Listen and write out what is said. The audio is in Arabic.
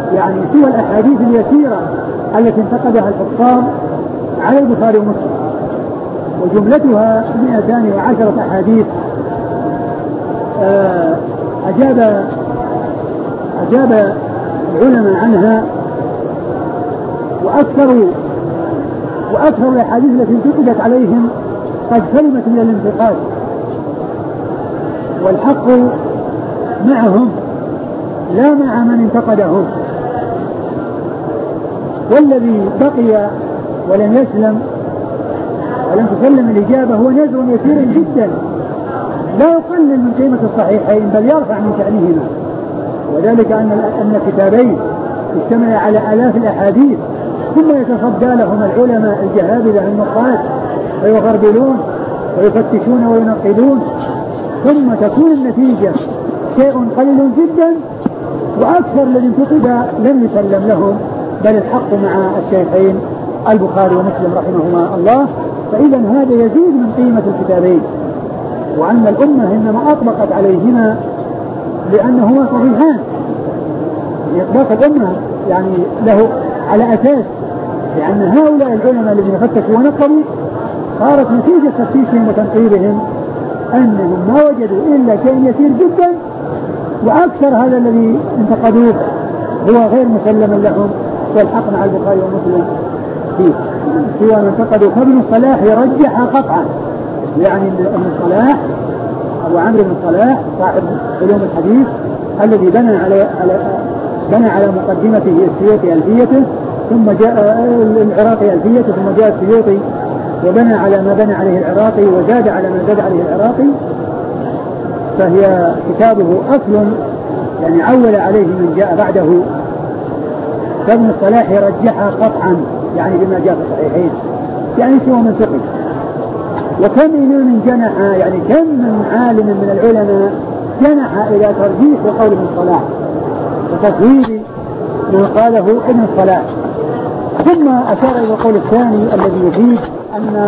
يعني سوى الأحاديث اليسيرة التي انتقدها الحفاظ على البخاري ومسلم، وجملتها 210 أحاديث أجاب العلماء عنها، وأكثر الأحاديث التي انتقدت عليهم قد سلمت من الانتقاد، والحق معهم لا مع من انتقدهم. والذي بقي ولم يسلم ولم تسلم الإجابة هو نزر يسير جدا لا يقلل من قيمة الصحيحين بل يرفع من شأنهما، وذلك أن كتابين اجتمع على آلاف الأحاديث ثم يتصدى لهم العلماء الجهابذة النقاد ويغربلون ويفتشون وينقدون، ثم تكون النتيجة شيء قليل جدا، وأكثر الذي انتقد لم يسلم لهم بل الحق مع الشيخين البخاري ومسلم رحمهما الله. فإذا هذا يزيد من قيمة الكتابين، وأن الأمة إنما أطبقت عليهما لأنهما صحيحان، إطلاق الأمة يعني له على أساس، لأن هؤلاء العلماء الذين فتشوا ونقروا صارت نتيجة تفتيشهم وتنقيبهم أنهم ما وجدوا إلا شيء يسير جدا، وأكثر هذا الذي انتقدوه هو غير مسلم لهم، والحق مع البخاري ومسلم فيه. سوى من انتقدوا فابن الصلاح يرجح قطعا، يعني ابن الصلاح أبو عمرو بن الصلاح صاحب علوم الحديث الذي بنى على مقدمته السيوطي ألفيته، ثم جاء العراقي ألفيته، ثم جاء السيوطي وبنى على ما بنى عليه العراقي وزاد على ما زاد عليه العراقي، فهي كتابه أصل يعني عول عليه من جاء بعده. فابن الصلاح يرجحها قطعا يعني بما جاء في الصحيحين، يعني سوى من ثقل. وكم إمام جنح، يعني كم من عالم من العلماء جنح إلى ترجيح قول ابن الصلاح وتصوير ما قاله ابن الصلاح، ثم أشار إلى القول الثاني الذي يفيد أن